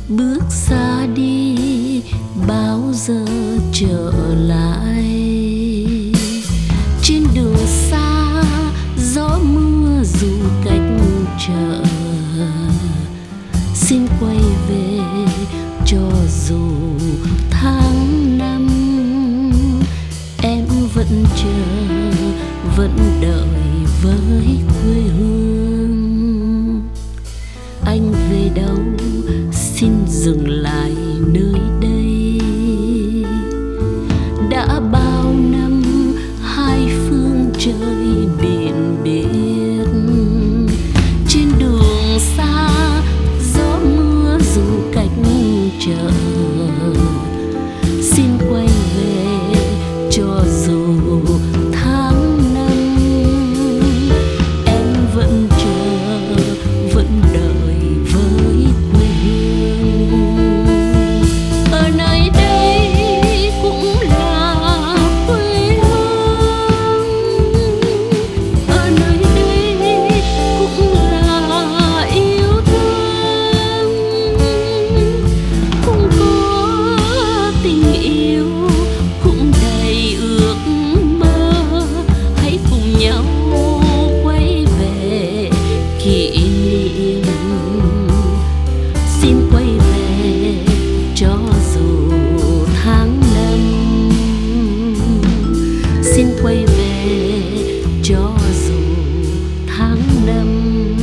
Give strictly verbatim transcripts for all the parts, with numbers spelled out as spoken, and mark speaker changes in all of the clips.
Speaker 1: bước xa đi bao giờ trở lại. Trên đường xa gió mưa dù cách trở, xin quay về cho dù tháng năm. Em vẫn chờ vẫn đợi với quê hương. Anh về đâu xin dừng lại nơi đây. Đã bao năm hai phương trời biển biệt. Trên đường xa gió mưa dù cách trở, xin quay về cho dù tháng năm. Em vẫn chờ vẫn đợi với quê hương. Ở nơi đây cũng là quê hương, ở nơi đây cũng là yêu thương. Cũng có tình yêu, cũng đầy ước mơ. Hãy cùng nhau quay về kỷ niệm. Xin quay về cho dù tháng năm. Xin quay về cho dù tháng năm.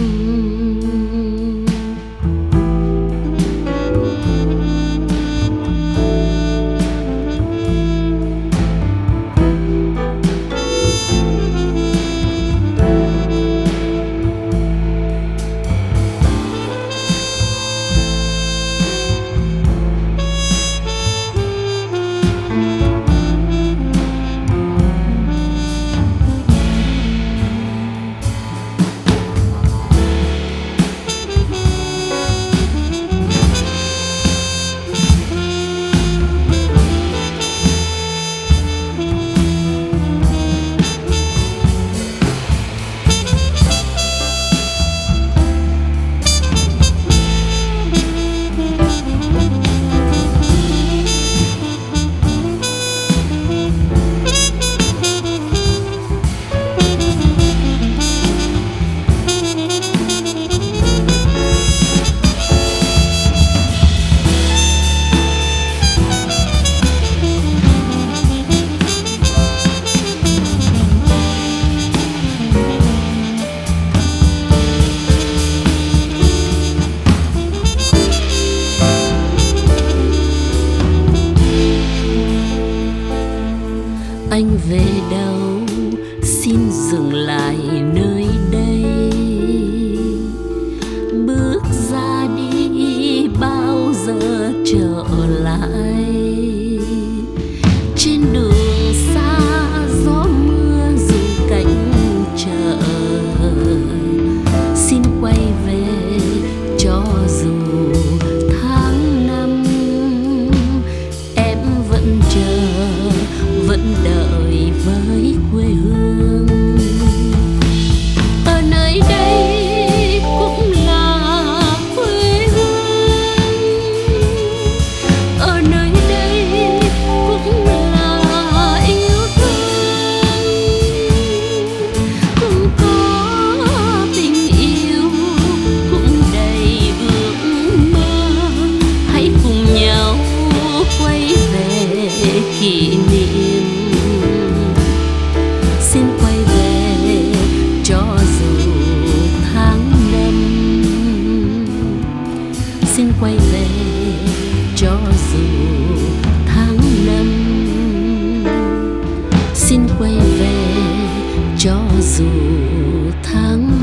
Speaker 1: Anh về đâu xin dừng lại nơi đây. Bước ra đi bao giờ trở lại. Trên đường xa gió mưa dù cách trở, xin quay về cho dù tháng năm. Em vẫn chờ vẫn đợi với quê hương. Ở nơi đây cũng là quê hương, ở nơi đây cũng là yêu thương. Cũng có tình yêu, cũng đầy ước mơ. Hãy cùng nhau quay về kỷ niệm. Xin quay về cho dù tháng năm. Xin quay về cho dù tháng năm. Xin quay về cho dù tháng